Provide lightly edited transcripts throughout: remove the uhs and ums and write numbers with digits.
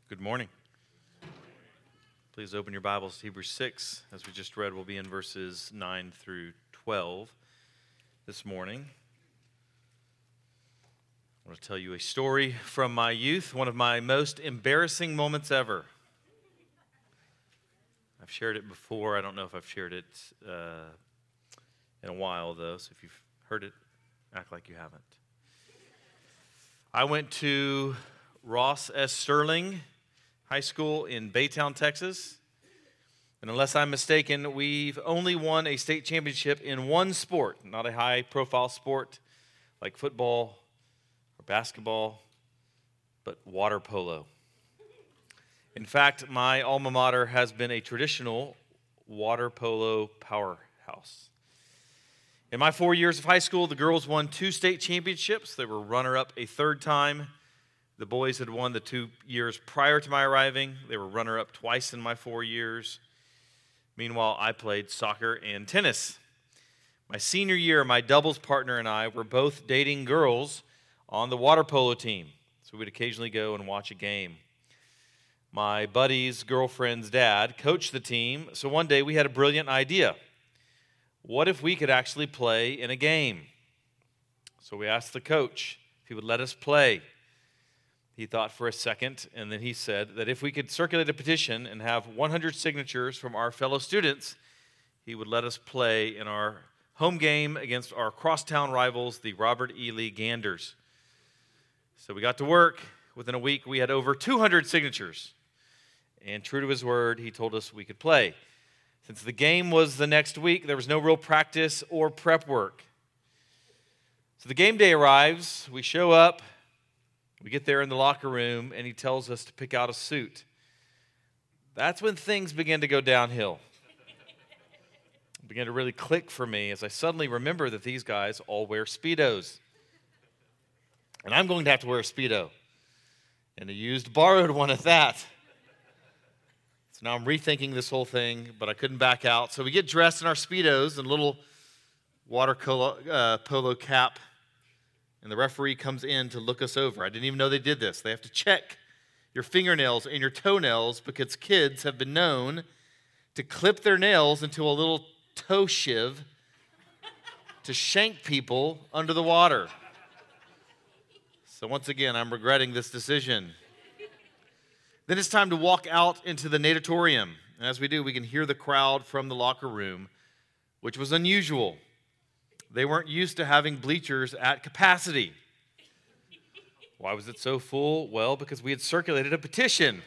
Good morning. Please open your Bibles to Hebrews 6. As we just read, we'll be in verses 9 through 12 this morning. I want to tell you a story from my youth, one of my most embarrassing moments ever. I've shared it before. I don't know if I've shared it in a while, though, so if you've heard it, act like you haven't. I went to Ross S. Sterling High School in Baytown, Texas. And unless I'm mistaken, we've only won a state championship in one sport, not a high-profile sport like football or basketball, but water polo. In fact, my alma mater has been a traditional water polo powerhouse. In my 4 years of high school, the girls won 2 state championships. They were runner-up a third time. The boys had won the 2 years prior to my arriving. They were runner-up twice in my 4 years. Meanwhile, I played soccer and tennis. My senior year, my doubles partner and I were both dating girls on the water polo team, so we'd occasionally go and watch a game. My buddy's girlfriend's dad coached the team, so one day we had a brilliant idea. What if we could actually play in a game? So we asked the coach if he would let us play. He thought for a second, and then he said that if we could circulate a petition and have 100 signatures from our fellow students, he would let us play in our home game against our crosstown rivals, the Robert E. Lee Ganders. So we got to work. Within a week, we had over 200 signatures. And true to his word, he told us we could play. Since the game was the next week, there was no real practice or prep work. So the game day arrives. We show up. We get there in the locker room, and he tells us to pick out a suit. That's when things begin to go downhill. It began to really click for me as I suddenly remember that these guys all wear Speedos. And I'm going to have to wear a Speedo. And a used, borrowed one at that. So now I'm rethinking this whole thing, but I couldn't back out. So we get dressed in our Speedos and little water polo cap. And the referee comes in to look us over. I didn't even know they did this. They have to check your fingernails and your toenails because kids have been known to clip their nails into a little toe shiv to shank people under the water. So once again, I'm regretting this decision. Then it's time to walk out into the natatorium. And as we do, we can hear the crowd from the locker room, which was unusual. They weren't used to having bleachers at capacity. Why was it so full? Well, because we had circulated a petition.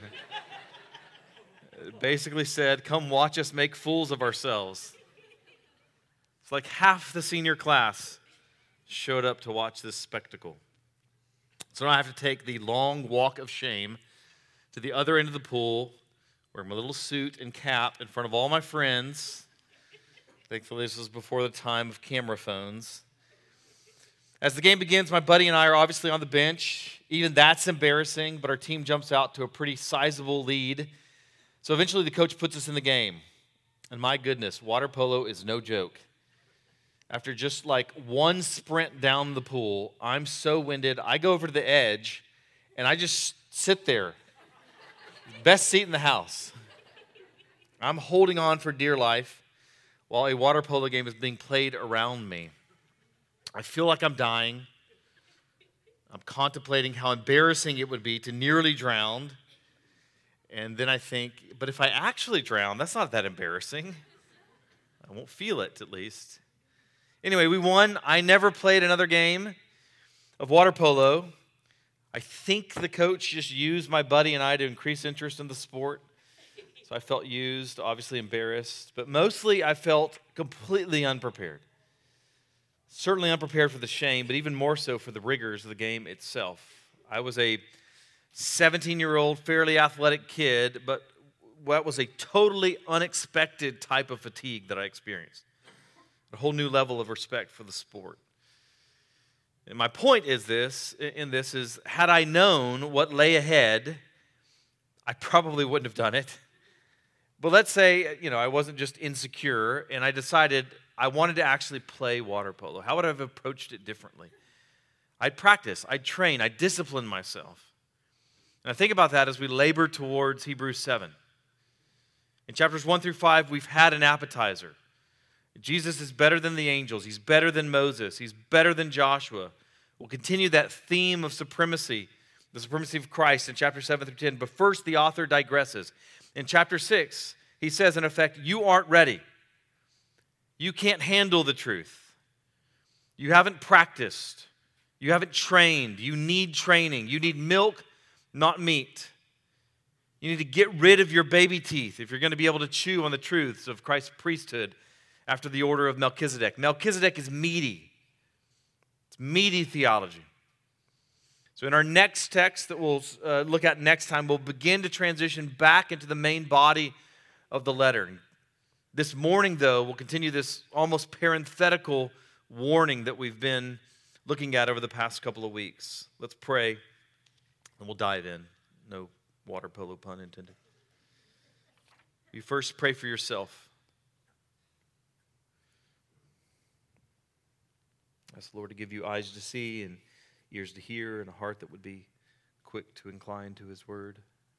It basically said, come watch us make fools of ourselves. It's like half the senior class showed up to watch this spectacle. So now I have to take the long walk of shame to the other end of the pool, wearing my little suit and cap in front of all my friends. Thankfully, this was before the time of camera phones. As the game begins, my buddy and I are obviously on the bench. Even that's embarrassing, but our team jumps out to a pretty sizable lead. So eventually the coach puts us in the game. And my goodness, water polo is no joke. After just like one sprint down the pool, I'm so winded, I go over to the edge, and I just sit there. Best seat in the house. I'm holding on for dear life while a water polo game is being played around me. I feel like I'm dying. I'm contemplating how embarrassing it would be to nearly drown. And then I think, but if I actually drown, that's not that embarrassing. I won't feel it, at least. Anyway, we won. I never played another game of water polo. I think the coach just used my buddy and I to increase interest in the sport. So I felt used, obviously embarrassed, but mostly I felt completely unprepared. Certainly unprepared for the shame, but even more so for the rigors of the game itself. I was a 17-year-old, fairly athletic kid, but that was a totally unexpected type of fatigue that I experienced. A whole new level of respect for the sport. And my point is this, had I known what lay ahead, I probably wouldn't have done it. But let's say, I wasn't just insecure, and I decided I wanted to actually play water polo. How would I have approached it differently? I'd practice, I'd train, I'd discipline myself. And I think about that as we labor towards Hebrews 7. In chapters 1 through 5, we've had an appetizer. Jesus is better than the angels. He's better than Moses. He's better than Joshua. We'll continue that theme of supremacy, the supremacy of Christ in chapter 7 through 10. But first, the author digresses. In chapter 6, he says, in effect, you aren't ready. You can't handle the truth. You haven't practiced. You haven't trained. You need training. You need milk, not meat. You need to get rid of your baby teeth if you're going to be able to chew on the truths of Christ's priesthood after the order of Melchizedek. Melchizedek is meaty. It's meaty theology. So in our next text that we'll look at next time, we'll begin to transition back into the main body of the letter. This morning, though, we'll continue this almost parenthetical warning that we've been looking at over the past couple of weeks. Let's pray, and we'll dive in. No water polo pun intended. You first pray for yourself. Ask the Lord to give you eyes to see and ears to hear and a heart that would be quick to incline to His word.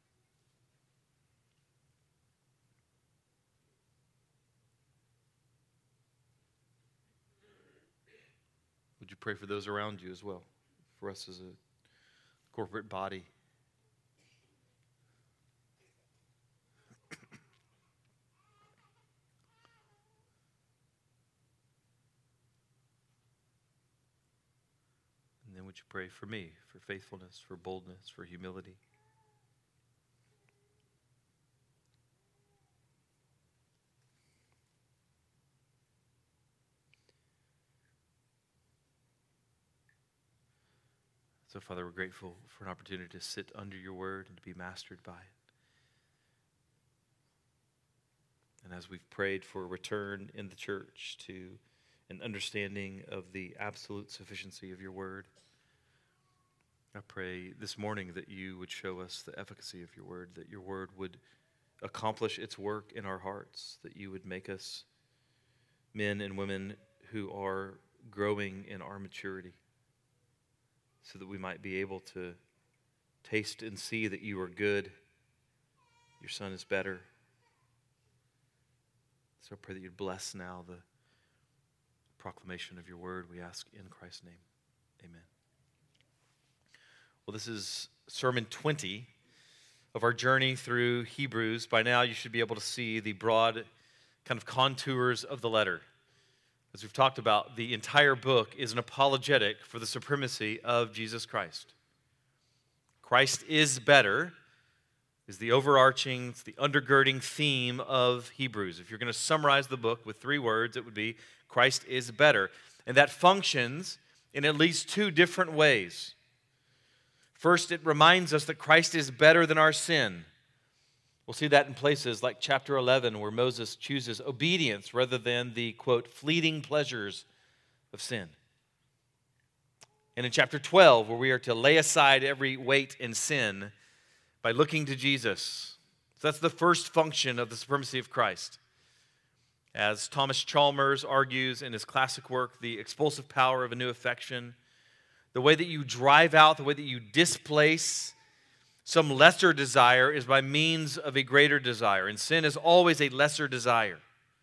Would you pray for those around you as well, for us as a corporate body? And then would you pray for me, for faithfulness, for boldness, for humility? So, Father, we're grateful for an opportunity to sit under your word and to be mastered by it. And as we've prayed for a return in the church to an understanding of the absolute sufficiency of your word, I pray this morning that you would show us the efficacy of your word, that your word would accomplish its work in our hearts, that you would make us men and women who are growing in our maturity, so that we might be able to taste and see that you are good, your Son is better. So I pray that you'd bless now the proclamation of your word. We ask in Christ's name. Amen. Well, this is Sermon 20 of our journey through Hebrews. By now, you should be able to see the broad kind of contours of the letter. As we've talked about, the entire book is an apologetic for the supremacy of Jesus Christ. Christ is better is the overarching, it's the undergirding theme of Hebrews. If you're going to summarize the book with 3 words, it would be Christ is better. And that functions in at least 2 different ways. First, it reminds us that Christ is better than our sin. We'll see that in places like chapter 11, where Moses chooses obedience rather than the, quote, fleeting pleasures of sin. And in chapter 12, where we are to lay aside every weight and sin by looking to Jesus. So that's the first function of the supremacy of Christ. As Thomas Chalmers argues in his classic work, The Expulsive Power of a New Affection, the way that you drive out, the way that you displace some lesser desire is by means of a greater desire. And sin is always a lesser desire.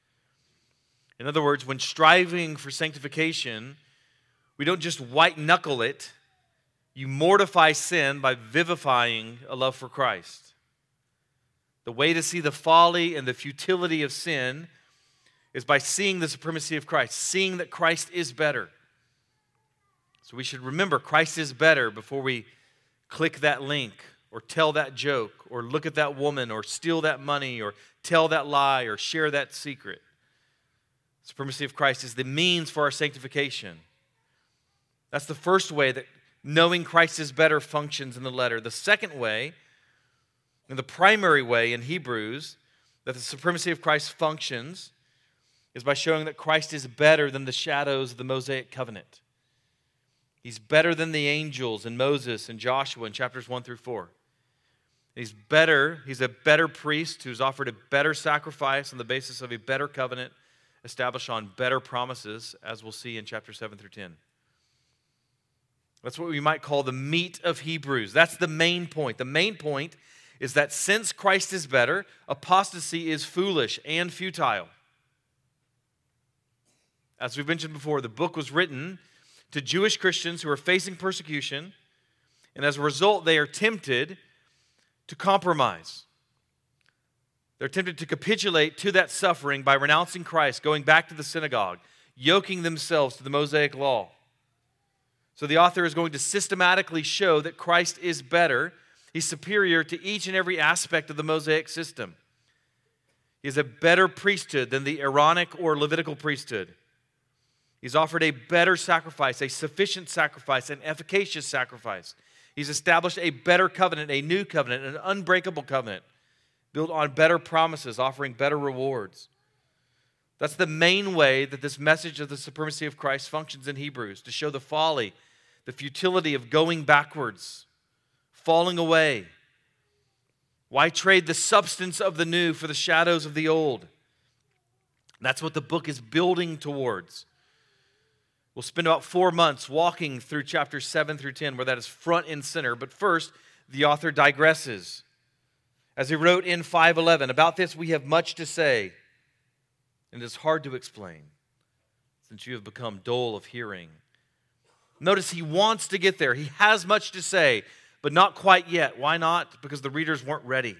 In other words, when striving for sanctification, we don't just white-knuckle it. You mortify sin by vivifying a love for Christ. The way to see the folly and the futility of sin is by seeing the supremacy of Christ, seeing that Christ is better. So we should remember Christ is better before we click that link or tell that joke, or look at that woman, or steal that money, or tell that lie, or share that secret. The supremacy of Christ is the means for our sanctification. That's the first way that knowing Christ is better functions in the letter. The second way, and the primary way in Hebrews, that the supremacy of Christ functions is by showing that Christ is better than the shadows of the Mosaic covenant. He's better than the angels and Moses and Joshua in chapters 1 through 4. He's better. He's a better priest who's offered a better sacrifice on the basis of a better covenant established on better promises, as we'll see in chapter 7 through 10. That's what we might call the meat of Hebrews. That's the main point. The main point is that since Christ is better, apostasy is foolish and futile. As we've mentioned before, the book was written to Jewish Christians who are facing persecution, and as a result, they are tempted to compromise. They're tempted to capitulate to that suffering by renouncing Christ, going back to the synagogue, yoking themselves to the Mosaic law. So the author is going to systematically show that Christ is better. He's superior to each and every aspect of the Mosaic system. He is a better priesthood than the Aaronic or Levitical priesthood. He's offered a better sacrifice, a sufficient sacrifice, an efficacious sacrifice. He's established a better covenant, a new covenant, an unbreakable covenant, built on better promises, offering better rewards. That's the main way that this message of the supremacy of Christ functions in Hebrews, to show the folly, the futility of going backwards, falling away. Why trade the substance of the new for the shadows of the old? That's what the book is building towards. We'll spend about 4 months walking through chapters 7 through 10, where that is front and center. But first, the author digresses. As he wrote in 5:11, about this we have much to say, and it is hard to explain, since you have become dull of hearing. Notice he wants to get there. He has much to say, but not quite yet. Why not? Because the readers weren't ready.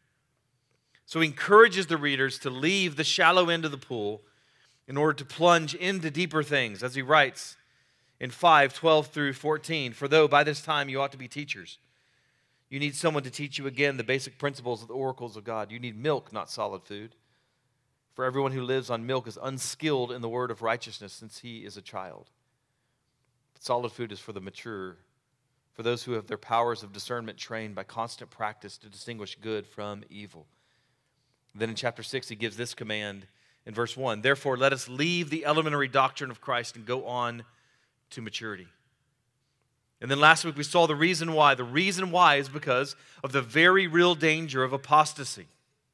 So he encourages the readers to leave the shallow end of the pool in order to plunge into deeper things, as he writes in 5:12 through 14, for though by this time you ought to be teachers, you need someone to teach you again the basic principles of the oracles of God. You need milk, not solid food. For everyone who lives on milk is unskilled in the word of righteousness, since he is a child. But solid food is for the mature, for those who have their powers of discernment trained by constant practice to distinguish good from evil. Then in chapter 6, he gives this command in verse 1. Therefore, let us leave the elementary doctrine of Christ and go on to maturity. And then last week we saw the reason why. The reason why is because of the very real danger of apostasy.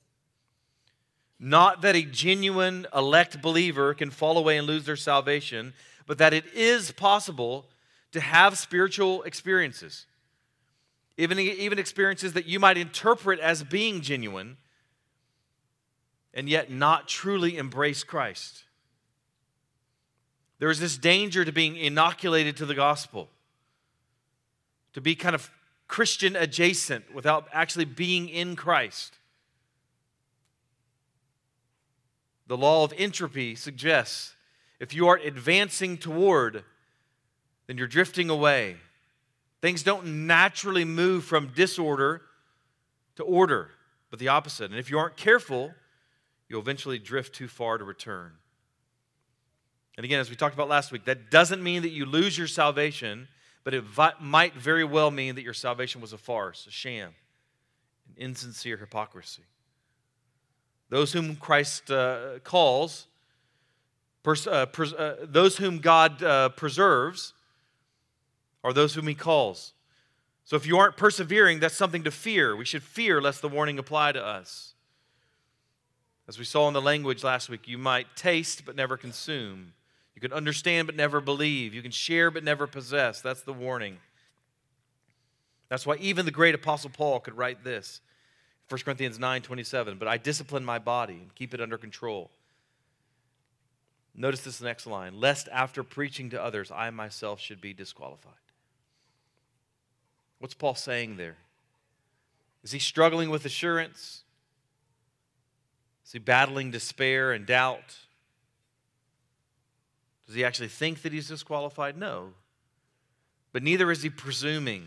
Not that a genuine elect believer can fall away and lose their salvation, but that it is possible to have spiritual experiences, even experiences that you might interpret as being genuine, and yet not truly embrace Christ. There is this danger to being inoculated to the gospel, to be kind of Christian adjacent without actually being in Christ. The law of entropy suggests if you are advancing toward, then you're drifting away. Things don't naturally move from disorder to order, but the opposite. And if you aren't careful, you'll eventually drift too far to return. And again, as we talked about last week, that doesn't mean that you lose your salvation, but it might very well mean that your salvation was a farce, a sham, an insincere hypocrisy. Those whom Christ calls, those whom God preserves, are those whom He calls. So if you aren't persevering, that's something to fear. We should fear lest the warning apply to us. As we saw in the language last week, you might taste but never consume. You can understand but never believe. You can share but never possess. That's the warning. That's why even the great Apostle Paul could write this. 1 Corinthians 9:27, but I discipline my body and keep it under control. Notice this next line, lest after preaching to others, I myself should be disqualified. What's Paul saying there? Is he struggling with assurance? Is he battling despair and doubt? Does he actually think that he's disqualified? No. But neither is he presuming.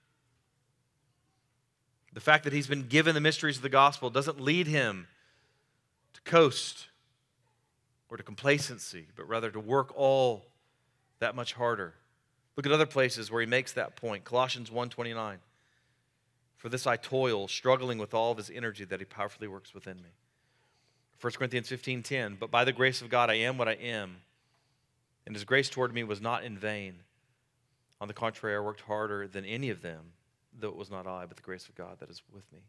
The fact that he's been given the mysteries of the gospel doesn't lead him to coast or to complacency, but rather to work all that much harder. Look at other places where he makes that point. Colossians 1:29. For this I toil, struggling with all of his energy that he powerfully works within me. 1 Corinthians 15:10. But by the grace of God I am what I am, and his grace toward me was not in vain. On the contrary, I worked harder than any of them, though it was not I, but the grace of God that is with me.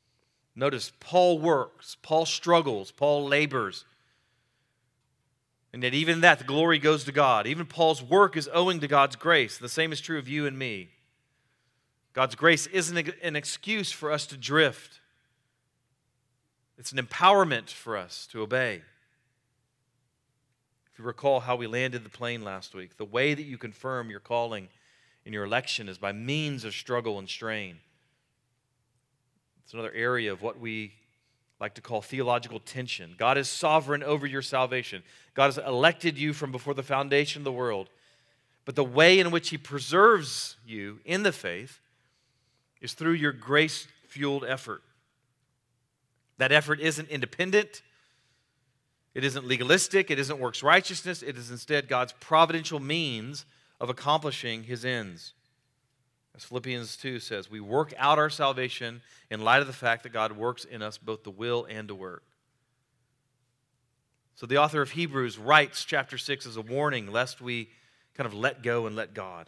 Notice, Paul works, Paul struggles, Paul labors. And yet even that, the glory goes to God. Even Paul's work is owing to God's grace. The same is true of you and me. God's grace isn't an excuse for us to drift. It's an empowerment for us to obey. If you recall how we landed the plane last week, the way that you confirm your calling in your election is by means of struggle and strain. It's another area of what we like to call theological tension. God is sovereign over your salvation. God has elected you from before the foundation of the world. But the way in which He preserves you in the faith is through your grace-fueled effort. That effort isn't independent. It isn't legalistic. It isn't works righteousness. It is instead God's providential means of accomplishing His ends. As Philippians 2 says, we work out our salvation in light of the fact that God works in us both to will and to work. So the author of Hebrews writes chapter 6 as a warning lest we kind of let go and let God.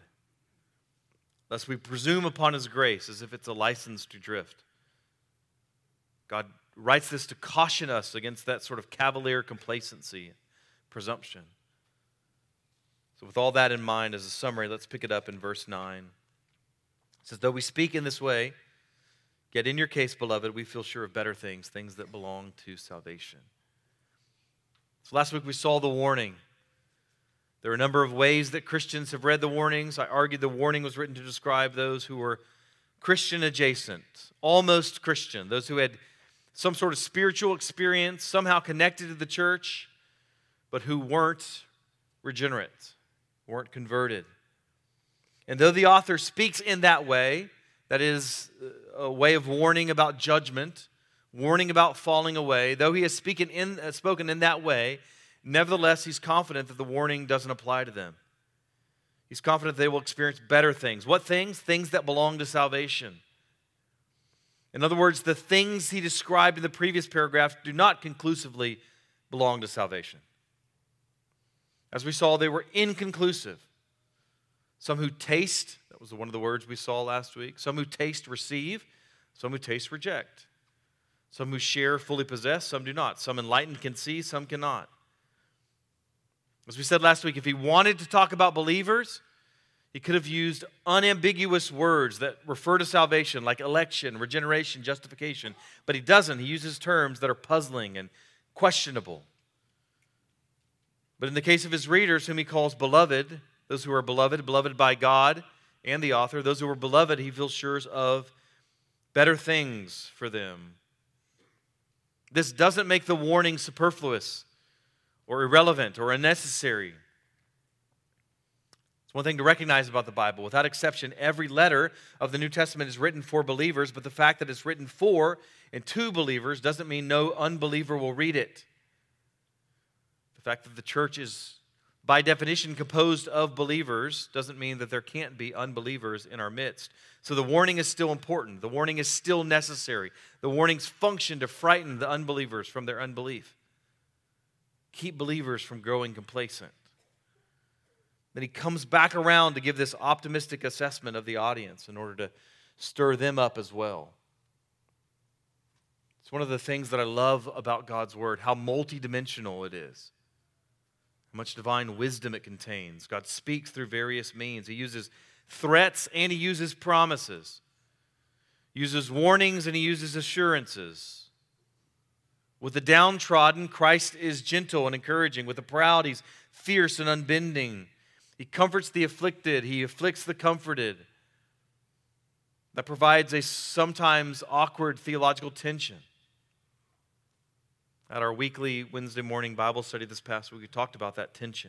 Lest we presume upon His grace as if it's a license to drift. God writes this to caution us against that sort of cavalier complacency, presumption. So with all that in mind as a summary, let's pick it up in verse 9. It says, though we speak in this way, yet in your case, beloved, we feel sure of better things, things that belong to salvation. So last week we saw the warning. There are a number of ways that Christians have read the warnings. I argued the warning was written to describe those who were Christian adjacent, almost Christian, those who had some sort of spiritual experience, somehow connected to the church, but who weren't regenerate, weren't converted. And though the author speaks in that way, that is a way of warning about judgment, warning about falling away, though he has spoken in that way, nevertheless, he's confident that the warning doesn't apply to them. He's confident they will experience better things. What things? Things that belong to salvation. In other words, the things he described in the previous paragraph do not conclusively belong to salvation. As we saw, they were inconclusive. Some who taste, that was one of the words we saw last week. Some who taste receive, some who taste reject. Some who share fully possess, some do not. Some enlightened can see, some cannot. As we said last week, if he wanted to talk about believers, he could have used unambiguous words that refer to salvation, like election, regeneration, justification. But he doesn't. He uses terms that are puzzling and questionable. But in the case of his readers, whom he calls beloved, those who are beloved, beloved by God and the author, those who are beloved, he feels sure of better things for them. This doesn't make the warning superfluous or irrelevant or unnecessary. It's one thing to recognize about the Bible. Without exception, every letter of the New Testament is written for believers, but the fact that it's written for and to believers doesn't mean no unbeliever will read it. The fact that the church is by definition composed of believers doesn't mean that there can't be unbelievers in our midst. So the warning is still important. The warning is still necessary. The warnings function to frighten the unbelievers from their unbelief. Keep believers from growing complacent. Then he comes back around to give this optimistic assessment of the audience in order to stir them up as well. It's one of the things that I love about God's Word, how multidimensional it is. How much divine wisdom it contains. God speaks through various means. He uses threats and he uses promises. He uses warnings and he uses assurances. With the downtrodden, Christ is gentle and encouraging. With the proud, he's fierce and unbending. He comforts the afflicted. He afflicts the comforted. That provides a sometimes awkward theological tension. At our weekly Wednesday morning Bible study this past week, we talked about that tension.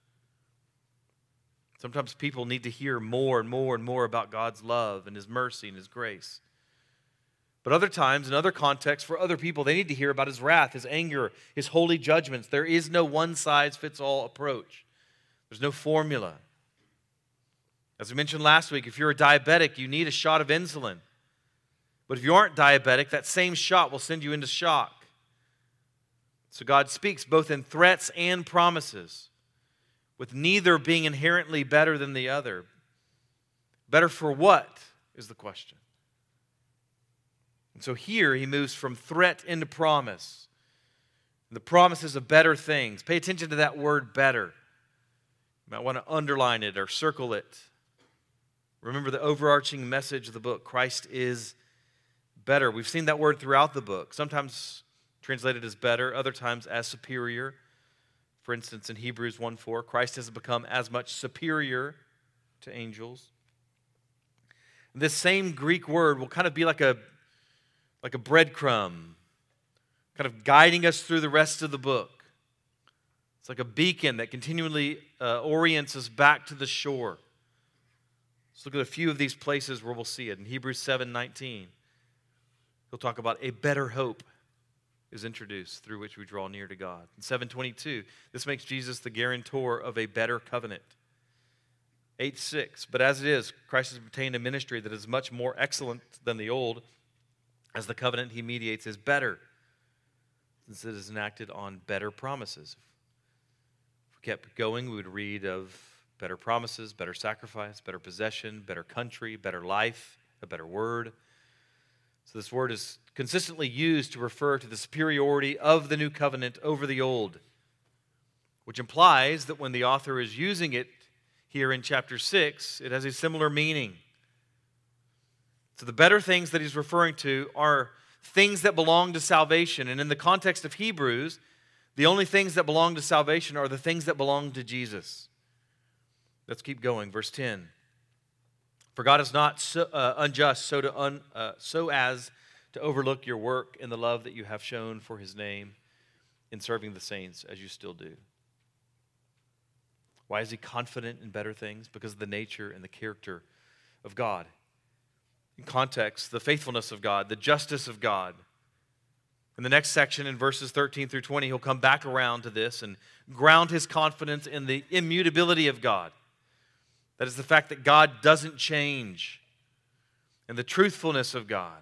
Sometimes people need to hear more and more and more about God's love and His mercy and His grace. But other times, in other contexts, for other people, they need to hear about His wrath, His anger, His holy judgments. There is no one-size-fits-all approach. There's no formula. As we mentioned last week, if you're a diabetic, you need a shot of insulin. But if you aren't diabetic, that same shot will send you into shock. So God speaks both in threats and promises, with neither being inherently better than the other. Better for what is the question. And so here he moves from threat into promise. The promises of better things. Pay attention to that word better. You might want to underline it or circle it. Remember the overarching message of the book. Christ is better. We've seen that word throughout the book. Sometimes translated as better, other times as superior. For instance, in Hebrews 1:4, Christ has become as much superior to angels. And this same Greek word will kind of be like a breadcrumb, kind of guiding us through the rest of the book. It's like a beacon that continually orients us back to the shore. Let's look at a few of these places where we'll see it. In Hebrews 7:19, he'll talk about a better hope is introduced through which we draw near to God. In 7:22, this makes Jesus the guarantor of a better covenant. 8:6, but as it is, Christ has obtained a ministry that is much more excellent than the old, as the covenant he mediates is better, since it is enacted on better promises. If we kept going, we would read of better promises, better sacrifice, better possession, better country, better life, a better word. So this word is consistently used to refer to the superiority of the new covenant over the old, which implies that when the author is using it here in chapter 6, it has a similar meaning. So the better things that he's referring to are things that belong to salvation. And in the context of Hebrews, the only things that belong to salvation are the things that belong to Jesus. Let's keep going. Verse 10. For God is not unjust so as to overlook your work and the love that you have shown for his name in serving the saints as you still do. Why is he confident in better things? Because of the nature and the character of God. In context, the faithfulness of God, the justice of God. In the next section, in verses 13 through 20, he'll come back around to this and ground his confidence in the immutability of God. That is the fact that God doesn't change, and the truthfulness of God.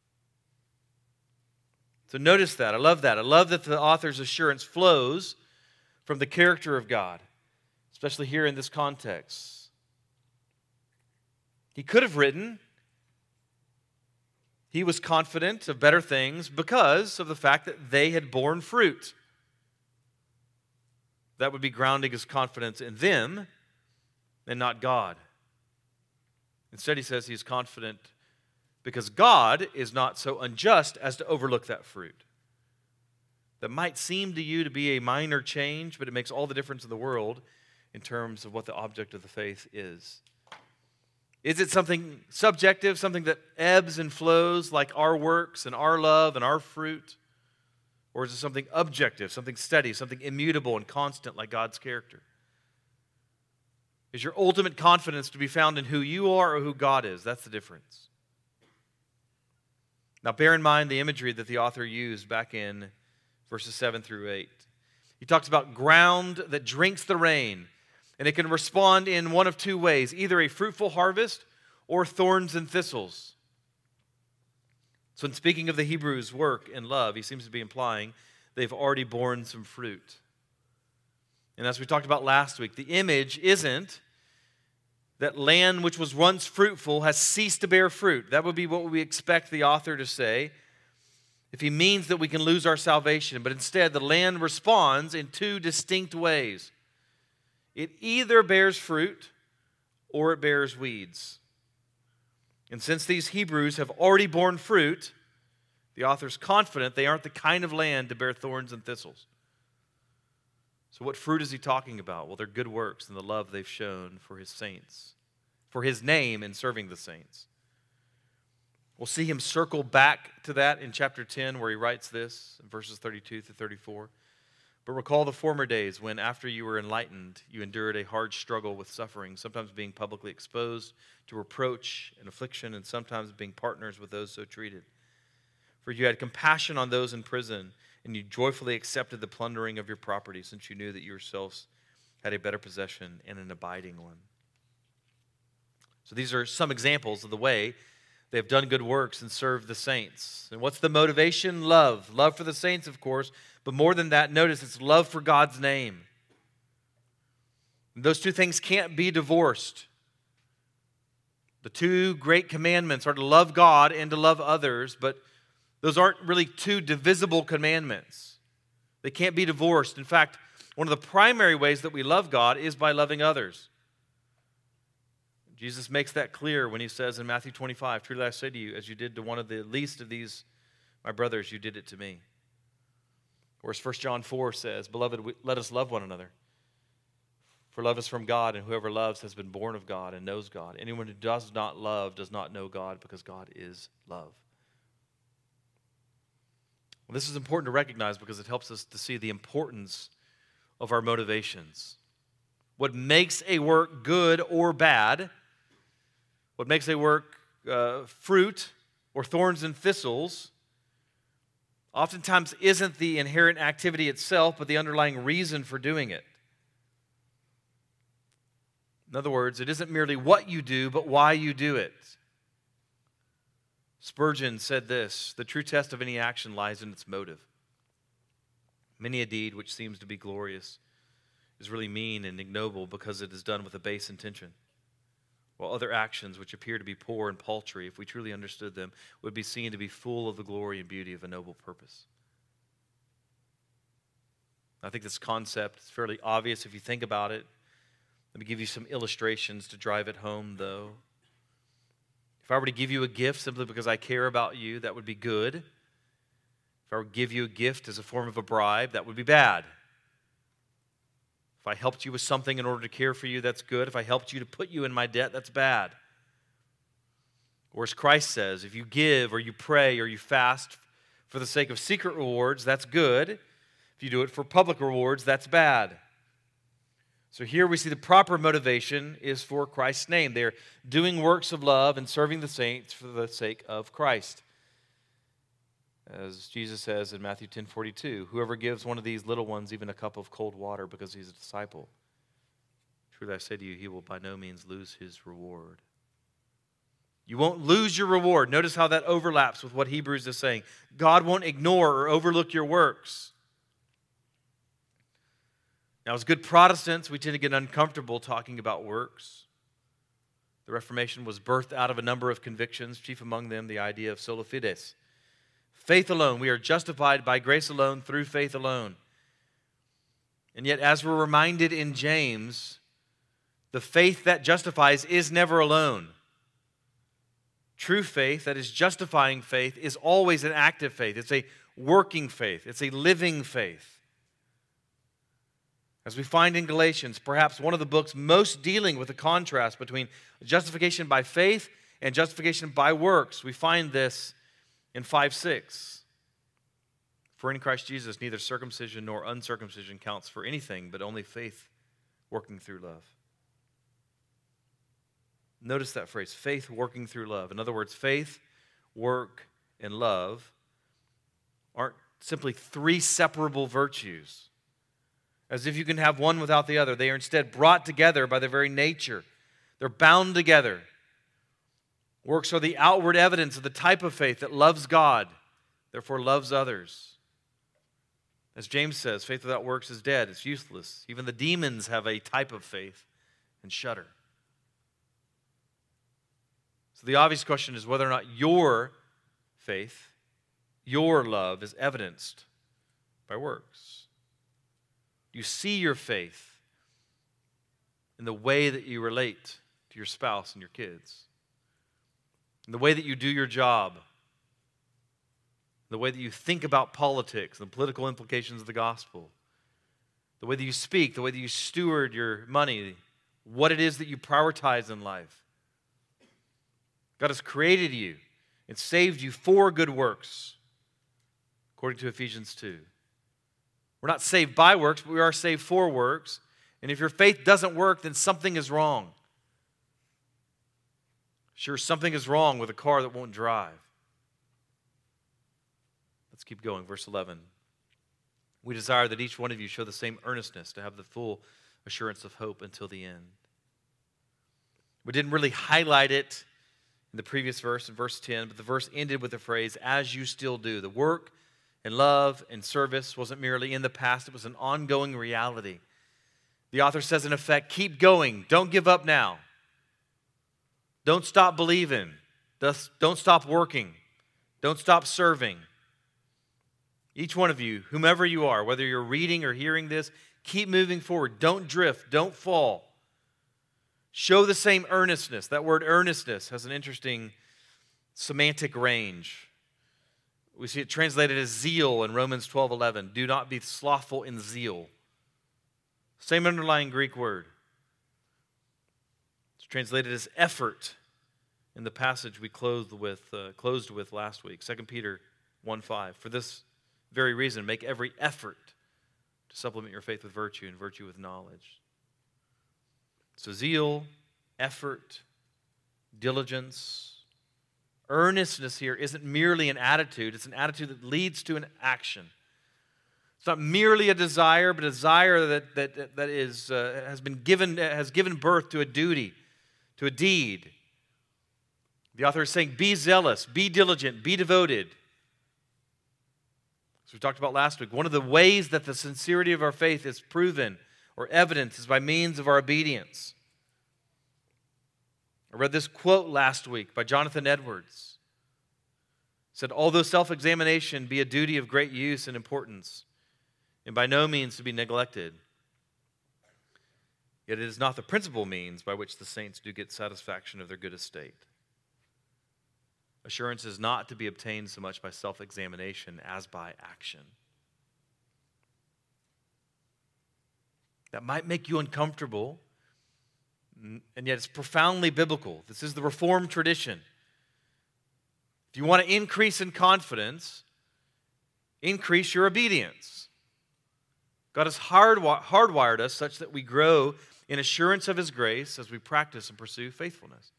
So notice that. I love that. I love that the author's assurance flows from the character of God, especially here in this context. He could have written, he was confident of better things because of the fact that they had borne fruit. That would be grounding his confidence in them and not God. Instead, he says he's confident because God is not so unjust as to overlook that fruit. That might seem to you to be a minor change, but it makes all the difference in the world in terms of what the object of the faith is. Is it something subjective, something that ebbs and flows like our works and our love and our fruit? Or is it something objective, something steady, something immutable and constant like God's character? Is your ultimate confidence to be found in who you are or who God is? That's the difference. Now bear in mind the imagery that the author used back in verses 7 through 8. He talks about ground that drinks the rain, and it can respond in one of two ways, either a fruitful harvest or thorns and thistles. So in speaking of the Hebrews' work and love, he seems to be implying they've already borne some fruit. And as we talked about last week, the image isn't that land which was once fruitful has ceased to bear fruit. That would be what we expect the author to say if he means that we can lose our salvation. But instead, the land responds in two distinct ways. It either bears fruit or it bears weeds. And since these Hebrews have already borne fruit, the author's confident they aren't the kind of land to bear thorns and thistles. So what fruit is he talking about? Well, they're good works and the love they've shown for his saints, for his name in serving the saints. We'll see him circle back to that in chapter 10 where he writes this, in verses 32 through 34. But recall the former days when, after you were enlightened, you endured a hard struggle with suffering, sometimes being publicly exposed to reproach and affliction, and sometimes being partners with those so treated. For you had compassion on those in prison, and you joyfully accepted the plundering of your property, since you knew that you yourselves had a better possession and an abiding one. So these are some examples of the way they have done good works and served the saints. And what's the motivation? Love. Love for the saints, of course. But more than that, notice it's love for God's name. And those two things can't be divorced. The two great commandments are to love God and to love others, but those aren't really two divisible commandments. They can't be divorced. In fact, one of the primary ways that we love God is by loving others. Jesus makes that clear when he says in Matthew 25, "Truly I say to you, as you did to one of the least of these, my brothers, you did it to me." Or as 1 John 4 says, "Beloved, let us love one another. For love is from God, and whoever loves has been born of God and knows God. Anyone who does not love does not know God, because God is love." Well, this is important to recognize because it helps us to see the importance of our motivations. What makes a work good or bad, what makes a work fruit or thorns and thistles, oftentimes isn't the inherent activity itself, but the underlying reason for doing it. In other words, it isn't merely what you do, but why you do it. Spurgeon said this: "The true test of any action lies in its motive. Many a deed which seems to be glorious is really mean and ignoble because it is done with a base intention, while other actions which appear to be poor and paltry, if we truly understood them, would be seen to be full of the glory and beauty of a noble purpose." I think this concept is fairly obvious if you think about it. Let me give you some illustrations to drive it home, though. If I were to give you a gift simply because I care about you, that would be good. If I were to give you a gift as a form of a bribe, that would be bad. If I helped you with something in order to care for you, that's good. If I helped you to put you in my debt, that's bad. Or as Christ says, if you give or you pray or you fast for the sake of secret rewards, that's good. If you do it for public rewards, that's bad. So here we see the proper motivation is for Christ's name. They're doing works of love and serving the saints for the sake of Christ. As Jesus says in Matthew 10:42, "Whoever gives one of these little ones even a cup of cold water because he's a disciple, truly I say to you, he will by no means lose his reward." You won't lose your reward. Notice how that overlaps with what Hebrews is saying. God won't ignore or overlook your works. Now, as good Protestants, we tend to get uncomfortable talking about works. The Reformation was birthed out of a number of convictions, chief among them the idea of sola fides. Faith alone. We are justified by grace alone, through faith alone. And yet, as we're reminded in James, the faith that justifies is never alone. True faith, that is justifying faith, is always an active faith. It's a working faith. It's a living faith. As we find in Galatians, perhaps one of the books most dealing with the contrast between justification by faith and justification by works, we find this in 5:6. "For in Christ Jesus neither circumcision nor uncircumcision counts for anything, but only faith working through love." Notice that phrase, faith working through love. In other words, faith, work, and love aren't simply three separable virtues, as if you can have one without the other. They are instead brought together by their very nature. They're bound together. Works are the outward evidence of the type of faith that loves God, therefore loves others. As James says, faith without works is dead. It's useless. Even the demons have a type of faith and shudder. So the obvious question is whether or not your faith, your love, is evidenced by works. Do you see your faith in the way that you relate to your spouse and your kids? In the way that you do your job? The way that you think about politics and the political implications of the gospel? The way that you speak, the way that you steward your money, what it is that you prioritize in life? God has created you and saved you for good works, according to Ephesians 2. We're not saved by works, but we are saved for works. And if your faith doesn't work, then something is wrong. Sure, something is wrong with a car that won't drive. Let's keep going. Verse 11. "We desire that each one of you show the same earnestness to have the full assurance of hope until the end." We didn't really highlight it in the previous verse, in verse 10, but the verse ended with the phrase, "as you still do." The work and love and service wasn't merely in the past, it was an ongoing reality. The author says, in effect, keep going. Don't give up now. Don't stop believing. Don't stop working. Don't stop serving. Each one of you, whomever you are, whether you're reading or hearing this, keep moving forward. Don't drift. Don't fall. Show the same earnestness. That word earnestness has an interesting semantic range. We see it translated as zeal in Romans 12:11. Do not be slothful in zeal. Same underlying Greek word. It's translated as effort in the passage we closed with last week, 2 Peter 1:5. For this very reason, make every effort to supplement your faith with virtue and virtue with knowledge. So zeal, effort, diligence, earnestness here isn't merely an attitude. It's an attitude that leads to an action. It's not merely a desire, but a desire that has given birth to a duty, to a deed. The author is saying, be zealous, be diligent, be devoted. As we talked about last week, one of the ways that the sincerity of our faith is proven or evidence is by means of our obedience. I read this quote last week by Jonathan Edwards. It said, although self-examination be a duty of great use and importance, and by no means to be neglected, yet it is not the principal means by which the saints do get satisfaction of their good estate. Assurance is not to be obtained so much by self-examination as by action. That might make you uncomfortable, and yet it's profoundly biblical. This is the Reformed tradition. If you want to increase in confidence, increase your obedience. God has hardwired us such that we grow in assurance of His grace as we practice and pursue faithfulness.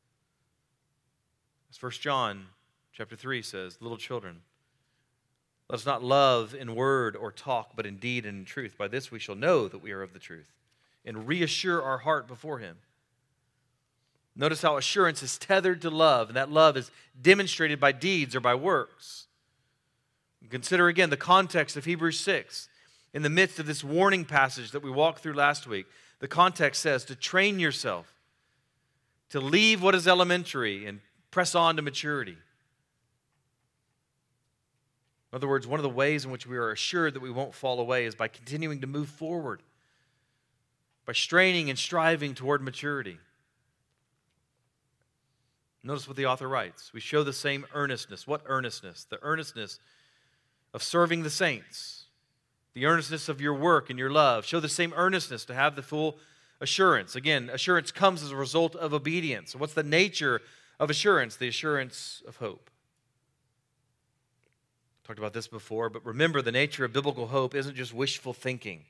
As 1 John chapter 3 says, little children, let us not love in word or talk, but in deed and in truth. By this we shall know that we are of the truth, and reassure our heart before Him. Notice how assurance is tethered to love, and that love is demonstrated by deeds or by works. Consider again the context of Hebrews 6. In the midst of this warning passage that we walked through last week, the context says to train yourself, to leave what is elementary and press on to maturity. In other words, one of the ways in which we are assured that we won't fall away is by continuing to move forward, by straining and striving toward maturity. Notice what the author writes. We show the same earnestness. What earnestness? The earnestness of serving the saints. The earnestness of your work and your love. Show the same earnestness to have the full assurance. Again, assurance comes as a result of obedience. What's the nature of assurance? The assurance of hope. Talked about this before, but remember the nature of biblical hope isn't just wishful thinking.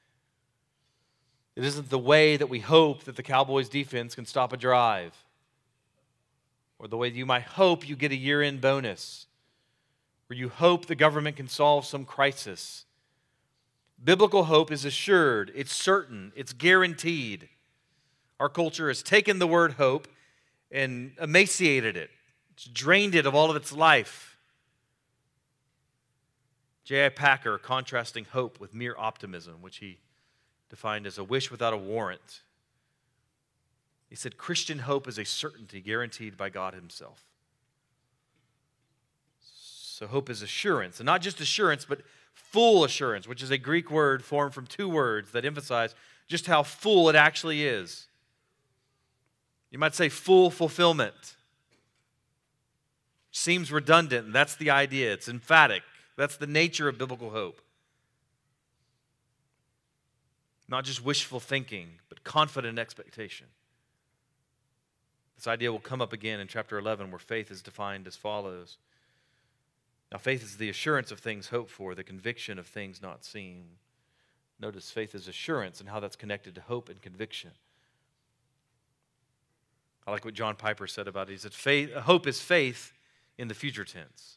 It isn't the way that we hope that the Cowboys defense can stop a drive, or the way you might hope you get a year-end bonus, or you hope the government can solve some crisis. Biblical hope is assured, it's certain, it's guaranteed. Our culture has taken the word hope and emaciated it. It's drained it of all of its life. J.I. Packer contrasting hope with mere optimism, which he defined as a wish without a warrant. He said, Christian hope is a certainty guaranteed by God Himself. So hope is assurance, and not just assurance, but full assurance, which is a Greek word formed from two words that emphasize just how full it actually is. You might say full fulfillment. Seems redundant, and that's the idea. It's emphatic. That's the nature of biblical hope. Not just wishful thinking, but confident expectation. This idea will come up again in chapter 11, where faith is defined as follows. Now, faith is the assurance of things hoped for, the conviction of things not seen. Notice faith is assurance and how that's connected to hope and conviction. I like what John Piper said about it. He said, hope is faith in the future tense.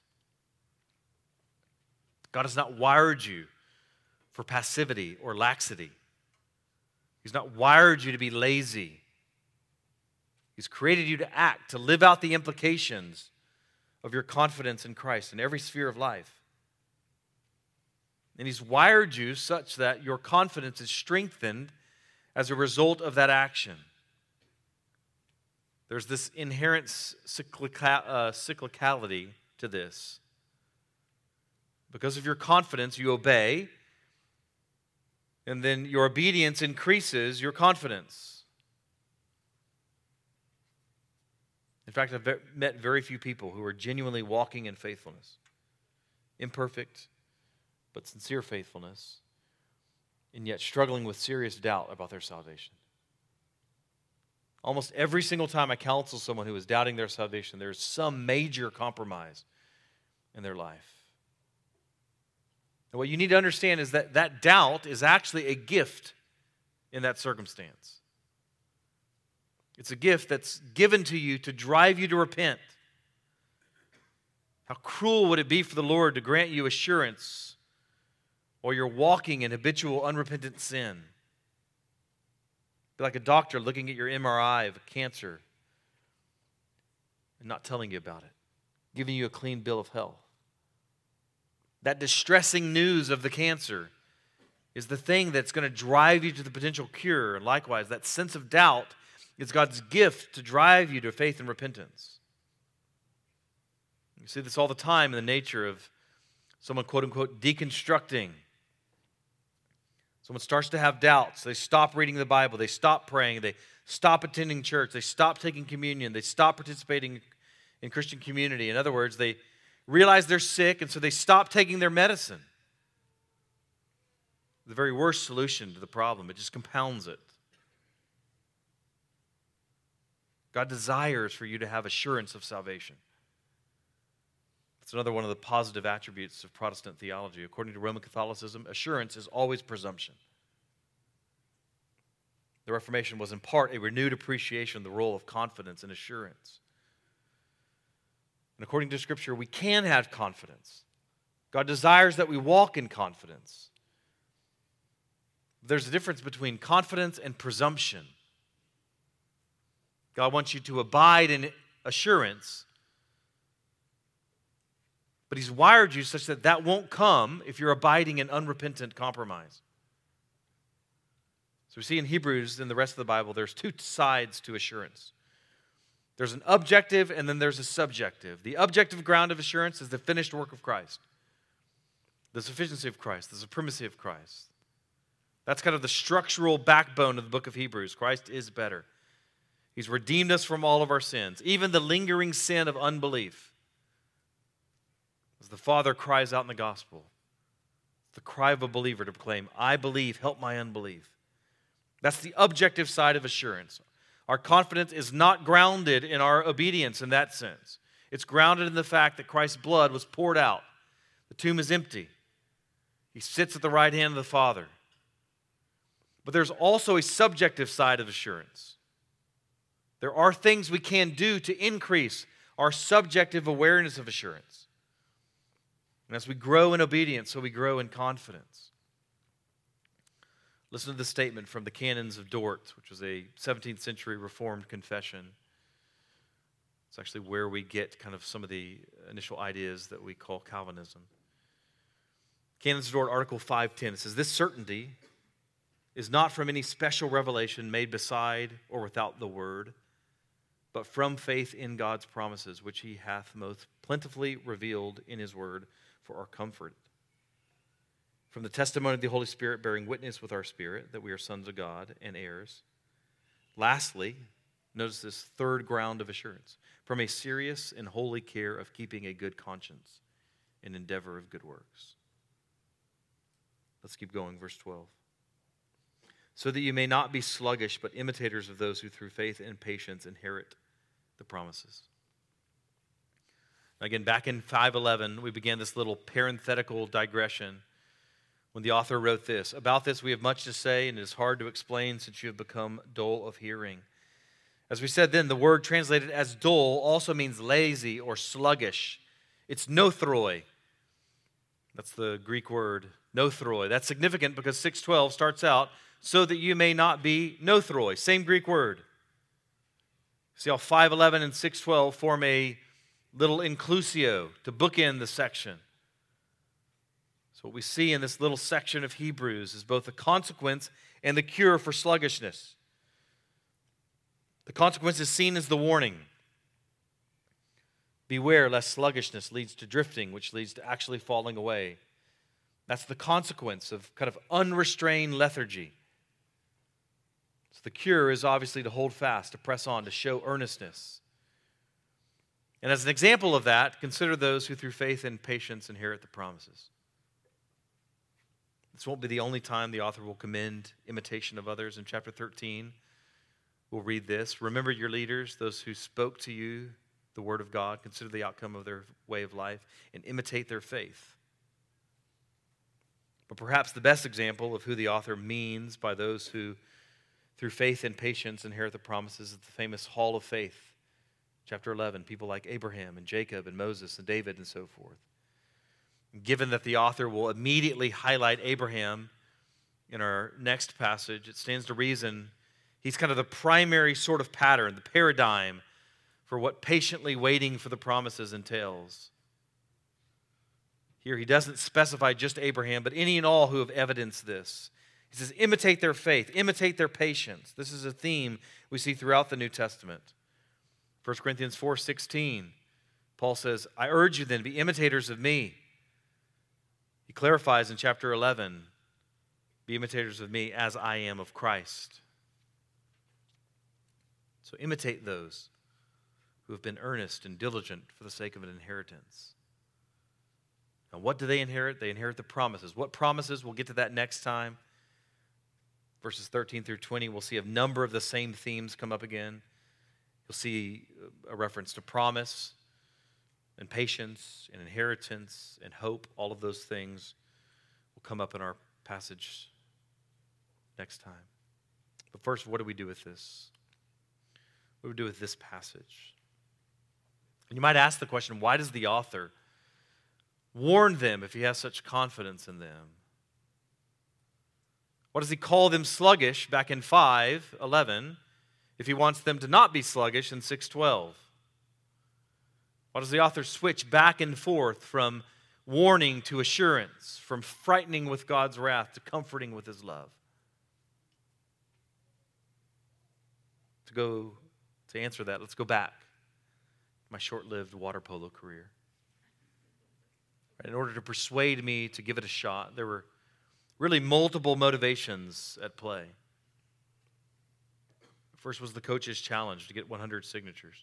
God has not wired you for passivity or laxity. He's not wired you to be lazy. He's created you to act, to live out the implications of your confidence in Christ in every sphere of life. And He's wired you such that your confidence is strengthened as a result of that action. There's this inherent cyclicality to this. Because of your confidence, you obey. And then your obedience increases your confidence. In fact, I've met very few people who are genuinely walking in faithfulness. Imperfect, but sincere faithfulness, and yet struggling with serious doubt about their salvation. Almost every single time I counsel someone who is doubting their salvation, there's some major compromise in their life. And what you need to understand is that that doubt is actually a gift in that circumstance. It's a gift that's given to you to drive you to repent. How cruel would it be for the Lord to grant you assurance while you're walking in habitual, unrepentant sin? Be like a doctor looking at your MRI of a cancer and not telling you about it, giving you a clean bill of health. That distressing news of the cancer is the thing that's going to drive you to the potential cure. And likewise, that sense of doubt is God's gift to drive you to faith and repentance. You see this all the time in the nature of someone, quote unquote, deconstructing. Someone starts to have doubts. They stop reading the Bible. They stop praying. They stop attending church. They stop taking communion. They stop participating in Christian community. In other words, they realize they're sick, and so they stop taking their medicine. The very worst solution to the problem. It just compounds it. God desires for you to have assurance of salvation. It's another one of the positive attributes of Protestant theology. According to Roman Catholicism, assurance is always presumption. The Reformation was in part a renewed appreciation of the role of confidence and assurance. And according to Scripture, we can have confidence. God desires that we walk in confidence. There's a difference between confidence and presumption. God wants you to abide in assurance, but He's wired you such that that won't come if you're abiding in unrepentant compromise. So we see in Hebrews and the rest of the Bible, there's two sides to assurance. There's an objective and then there's a subjective. The objective ground of assurance is the finished work of Christ, the sufficiency of Christ, the supremacy of Christ. That's kind of the structural backbone of the book of Hebrews. Christ is better. He's redeemed us from all of our sins, even the lingering sin of unbelief. As the Father cries out in the gospel, the cry of a believer to proclaim, I believe, help my unbelief. That's the objective side of assurance. Our confidence is not grounded in our obedience in that sense. It's grounded in the fact that Christ's blood was poured out. The tomb is empty. He sits at the right hand of the Father. But there's also a subjective side of assurance. There are things we can do to increase our subjective awareness of assurance. And as we grow in obedience, so we grow in confidence. Listen to the statement from the Canons of Dort, which was a 17th century Reformed confession. It's actually where we get kind of some of the initial ideas that we call Calvinism. Canons of Dort, Article 510, it says, this certainty is not from any special revelation made beside or without the Word, but from faith in God's promises, which He hath most plentifully revealed in His Word for our comfort. From the testimony of the Holy Spirit bearing witness with our spirit that we are sons of God and heirs. Lastly, notice this third ground of assurance, from a serious and holy care of keeping a good conscience and endeavor of good works. Let's keep going, verse 12. So that you may not be sluggish, but imitators of those who through faith and patience inherit the promises. Again, back in 5:11, we began this little parenthetical digression when the author wrote this. About this we have much to say, and it is hard to explain since you have become dull of hearing. As we said then, the word translated as dull also means lazy or sluggish. It's nothroi. That's the Greek word, nothroi. That's significant because 6:12 starts out, so that you may not be nothroi. Same Greek word. See how 5:11 and 6:12 form a little inclusio to bookend the section. So what we see in this little section of Hebrews is both the consequence and the cure for sluggishness. The consequence is seen as the warning. Beware lest sluggishness leads to drifting, which leads to actually falling away That's the consequence of kind of unrestrained lethargy. So the cure is obviously to hold fast, to press on, to show earnestness. And as an example of that, consider those who through faith and patience inherit the promises. This won't be the only time the author will commend imitation of others. In chapter 13, we'll read this. Remember your leaders, those who spoke to you the word of God. Consider the outcome of their way of life and imitate their faith. But perhaps the best example of who the author means by those who through faith and patience inherit the promises is the famous Hall of Faith. Chapter 11, people like Abraham and Jacob and Moses and David and so forth. Given that the author will immediately highlight Abraham in our next passage, it stands to reason he's kind of the primary sort of pattern, the paradigm for what patiently waiting for the promises entails. Here he doesn't specify just Abraham, but any and all who have evidenced this. He says, imitate their faith, imitate their patience. This is a theme we see throughout the New Testament. 1 Corinthians 4:16, Paul says, I urge you then, be imitators of me. He clarifies in chapter 11, be imitators of me as I am of Christ. So imitate those who have been earnest and diligent for the sake of an inheritance. Now, what do they inherit? They inherit the promises. What promises? We'll get to that next time. Verses 13 through 20, we'll see a number of the same themes come up again. You'll see a reference to promise and patience and inheritance and hope. All of those things will come up in our passage next time. But first, what do we do with this? What do we do with this passage? And you might ask the question, why does the author warn them if he has such confidence in them? Why does he call them sluggish back in 5:11 if he wants them to not be sluggish in 6:12? Why does the author switch back and forth from warning to assurance, from frightening with God's wrath to comforting with his love? To answer that, let's go back to my short-lived water polo career. In order to persuade me to give it a shot, there were really multiple motivations at play. First was the coach's challenge to get 100 signatures.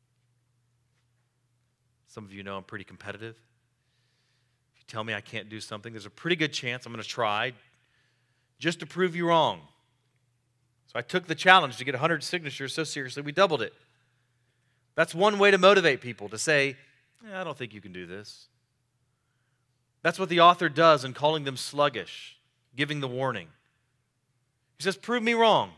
Some of you know I'm pretty competitive. If you tell me I can't do something, there's a pretty good chance I'm going to try just to prove you wrong. So I took the challenge to get 100 signatures so seriously, we doubled it. That's one way to motivate people, to say, I don't think you can do this. That's what the author does in calling them sluggish, giving the warning. He says, prove me wrong.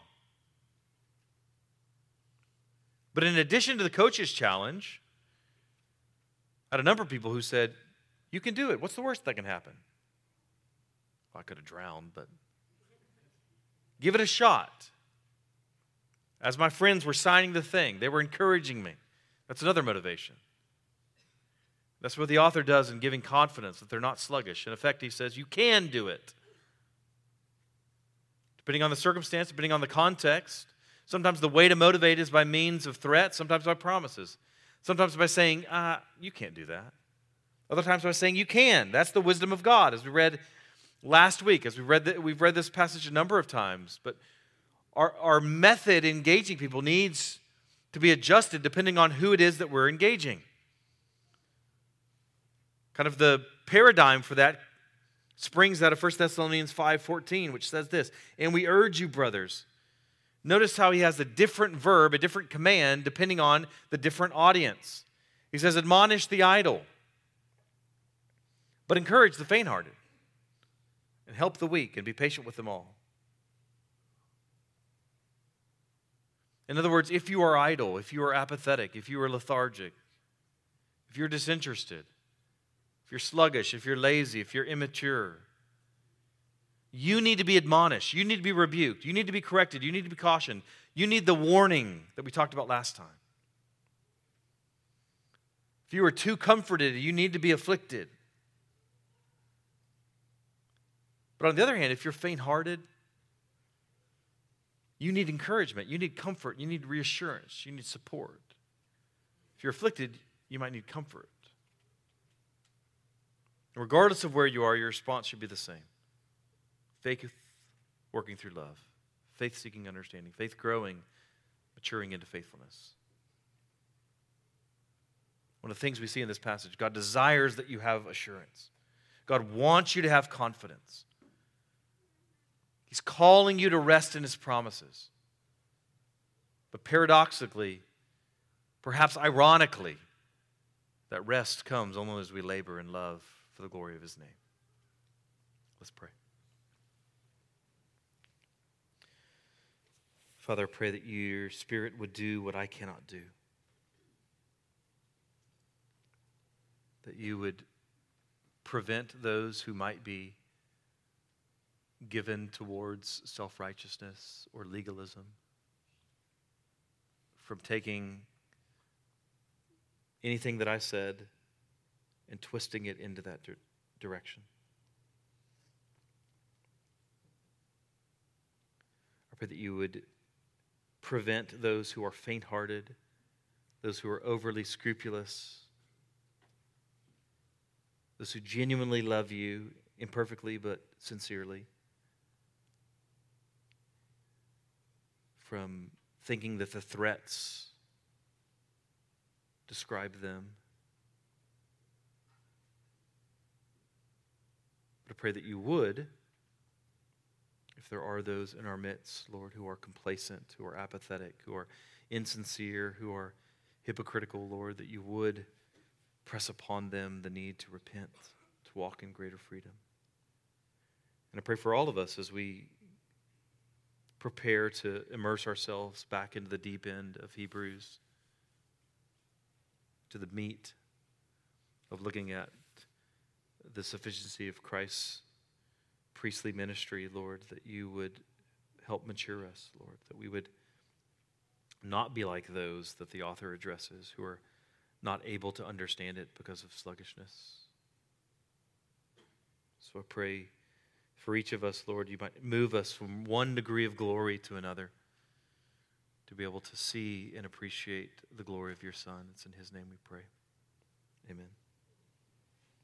But in addition to the coach's challenge, I had a number of people who said, you can do it. What's the worst that can happen? Well, I could have drowned, but give it a shot. As my friends were signing the thing, they were encouraging me. That's another motivation. That's what the author does in giving confidence that they're not sluggish. In effect, he says, you can do it. Depending on the circumstance, depending on the context. Sometimes the way to motivate is by means of threats, sometimes by promises. Sometimes by saying, you can't do that. Other times by saying, you can. That's the wisdom of God, as we read last week, as we've read this passage a number of times. But our method in engaging people needs to be adjusted depending on who it is that we're engaging. Kind of the paradigm for that springs out of 1 Thessalonians 5:14, which says this, and we urge you, brothers. Notice how he has a different verb, a different command, depending on the different audience. He says, admonish the idle, but encourage the faint-hearted, and help the weak, and be patient with them all. In other words, if you are idle, if you are apathetic, if you are lethargic, if you're disinterested, if you're sluggish, if you're lazy, if you're immature, you need to be admonished. You need to be rebuked. You need to be corrected. You need to be cautioned. You need the warning that we talked about last time. If you are too comforted, you need to be afflicted. But on the other hand, if you're faint-hearted, you need encouragement. You need comfort. You need reassurance. You need support. If you're afflicted, you might need comfort. Regardless of where you are, your response should be the same. Faith working through love, faith seeking understanding, faith growing, maturing into faithfulness. One of the things we see in this passage, God desires that you have assurance. God wants you to have confidence. He's calling you to rest in His promises. But paradoxically, perhaps ironically, that rest comes only as we labor in love for the glory of His name. Let's pray. Father, I pray that your Spirit would do what I cannot do. That you would prevent those who might be given towards self-righteousness or legalism from taking anything that I said and twisting it into that direction. I pray that you would prevent those who are faint-hearted, those who are overly scrupulous, those who genuinely love you, imperfectly but sincerely, from thinking that the threats describe them. But I pray that you would, if there are those in our midst, Lord, who are complacent, who are apathetic, who are insincere, who are hypocritical, Lord, that you would press upon them the need to repent, to walk in greater freedom. And I pray for all of us as we prepare to immerse ourselves back into the deep end of Hebrews, to the meat of looking at the sufficiency of Christ's priestly ministry, Lord, that you would help mature us, Lord, that we would not be like those that the author addresses who are not able to understand it because of sluggishness. So I pray for each of us, Lord, you might move us from one degree of glory to another to be able to see and appreciate the glory of your Son. It's in His name we pray. Amen.